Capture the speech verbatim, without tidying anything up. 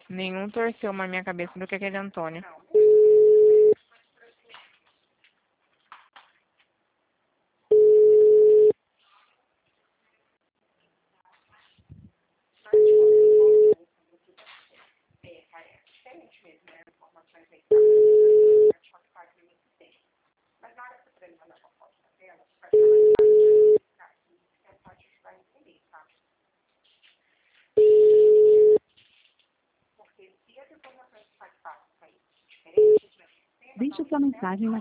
Nenhum torceu mais minha cabeça do que aquele Antônio. Deixe sua mensagem na